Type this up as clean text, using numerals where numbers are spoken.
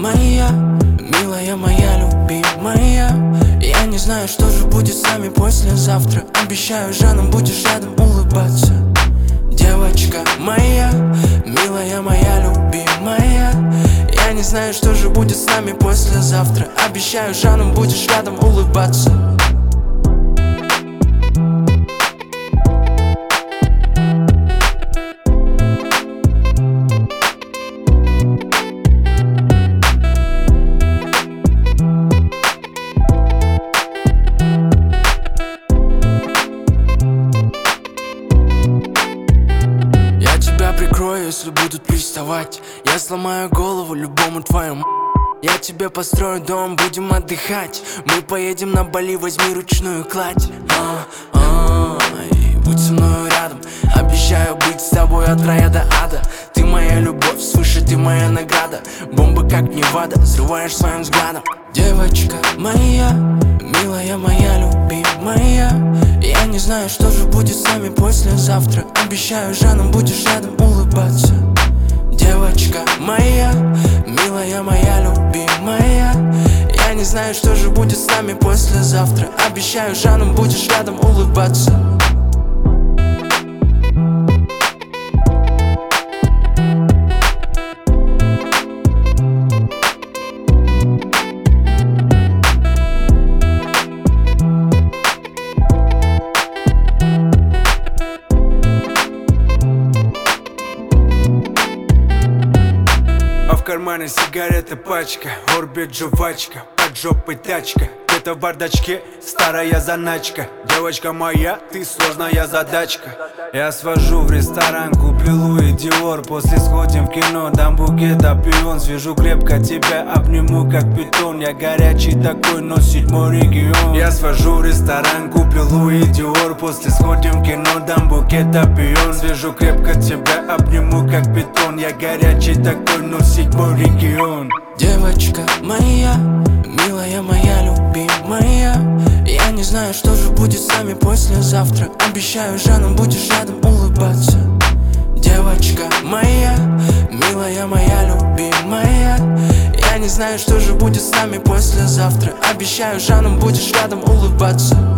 моя, милая моя любимая. Я не знаю, что же будет с нами послезавтра. Обещаю, жаном будешь рядом улыбаться. Девочка моя, милая моя любимая. Я не знаю, что же будет с нами послезавтра. Обещаю, жаном будешь рядом улыбаться. Прикрою, если будут приставать. Я сломаю голову любому твоему. Я тебе построю дом, будем отдыхать. Мы поедем на Бали, возьми ручную кладь. И будь со мной рядом. Обещаю быть с тобой от рая до ада. Ты моя любовь, свыше ты моя награда. Бомба как Невада, взрываешь своим взглядом. Девочка моя, милая моя любимая. Я не знаю, что же будет с нами послезавтра. Обещаю, жаном будешь рядом улыбаться. Девочка моя, милая моя любимая. Я не знаю, что же будет с нами послезавтра. Обещаю, жаном будешь рядом улыбаться. А в кармане сигарета пачка, орбит жвачка, под жопой тачка. Где-то в бардачке старая заначка. Девочка моя, ты сложная задачка. Я свожу в ресторан, куплю Луи Диор. После сходим в кино, дам букет опион. Свяжу крепко тебя, обниму как питон. Я горячий такой, но 7-й регион. Я свожу в ресторан, куплю Луи Диор. После сходим в кино, дам букет опион. Свяжу крепко тебя, обниму как питон. Я горячий такой, но 7-й регион. Девочка моя, милая моя любимая. Я не знаю, что же будет с нами послезавтра. Обещаю, жаном будешь рядом улыбаться. Девочка моя, милая моя любимая. Я не знаю, что же будет с нами послезавтра. Обещаю, жаном будешь рядом улыбаться.